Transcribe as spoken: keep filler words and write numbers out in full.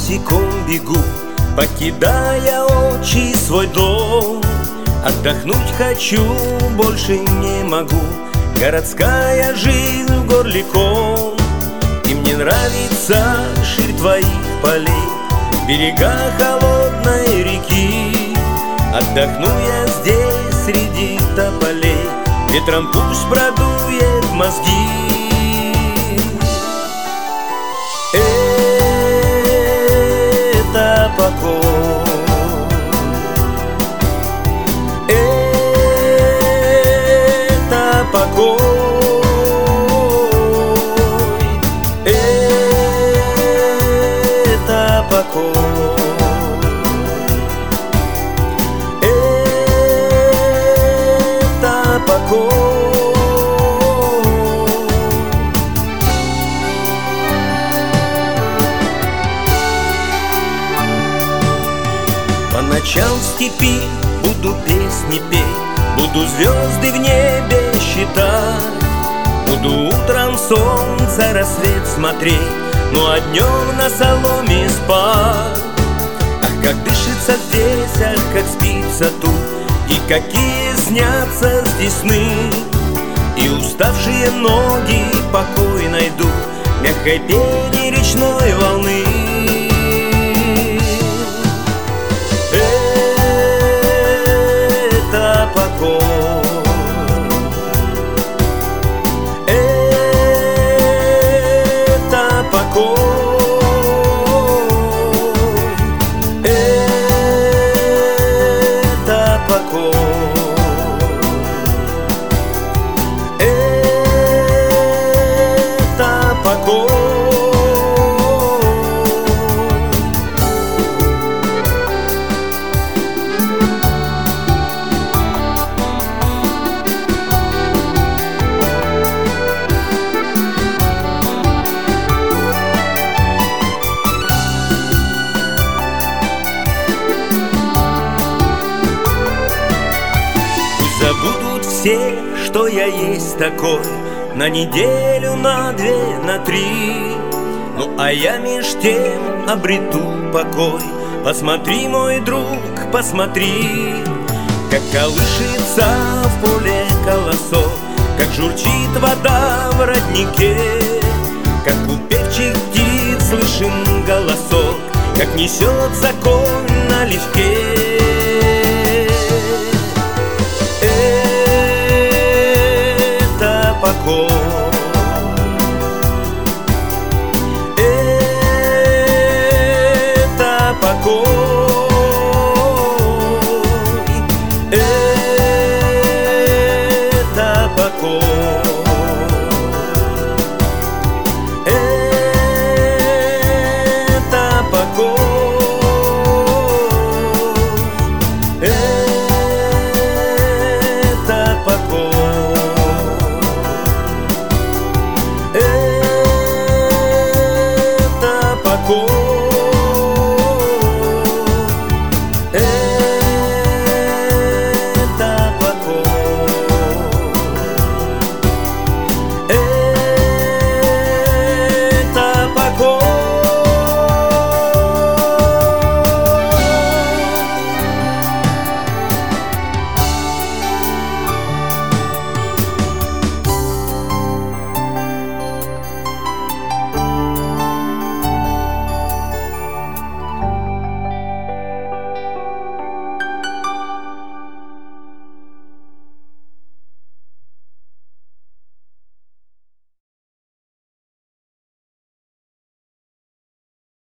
босиком бегу, покидая очи свой дом. Отдохнуть хочу, больше не могу. Городская жизнь в горле ком. И мне нравится ширь твоих полей, берега холодной реки. Отдохну я здесь среди тополей, ветром пусть продует мозги. Это покой, это покой, это покой, это покой. По ночам в степи буду песни петь, буду звезды в небе считать, буду утром солнце рассвет смотреть, ну а днем на соломе спать. Ах, как дышится здесь, ах, как спится тут, и какие снятся здесь сны. И уставшие ноги покой найдут в мягкой пене речной волны. Это покой, это покой, это покой, это покой. Забудут все, что я есть такой, на неделю, на две, на три. Ну а я меж тем обрету покой. Посмотри, мой друг, посмотри, как колышется в поле колосок, как журчит вода в роднике, как у певчих птиц слышен голосок, как несется конь налегке.